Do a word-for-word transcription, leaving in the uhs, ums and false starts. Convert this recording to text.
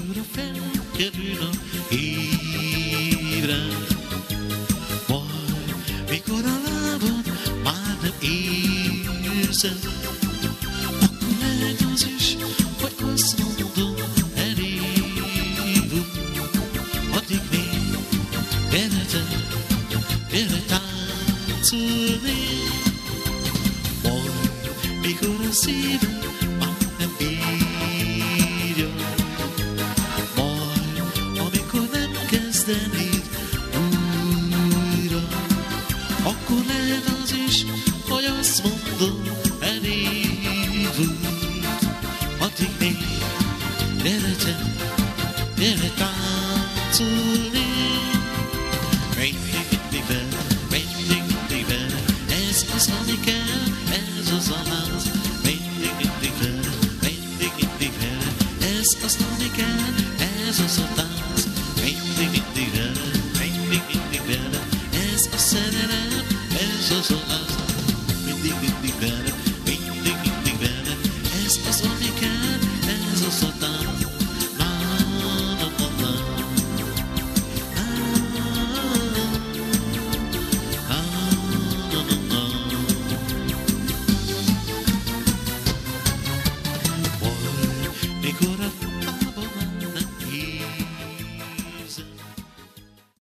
újra felkerül a hívre. Majd, mikor a lábad már nem érzed, akkor lehet az is, hogy azt mondom, elég. Addig még gyere te, gyere táncolni. Majd, mikor a szíved már nem bírja, majd, amikor nem kezdenéd újra, akkor lehet az is, hogy azt mondom, elég volt. Addig még gyere te, gyere táncolni. Mindig, mindig vele, mindig, mindig vele, ez az, ami kell, ez az a ház. Mindig, mindig vele, mindig, mindig vele, ez az, ami kell, ez az a tánc. Mindig, mindig vele, mindig, mindig vele, ez a szerelem, ez az a ház. Mindig, mindig vele,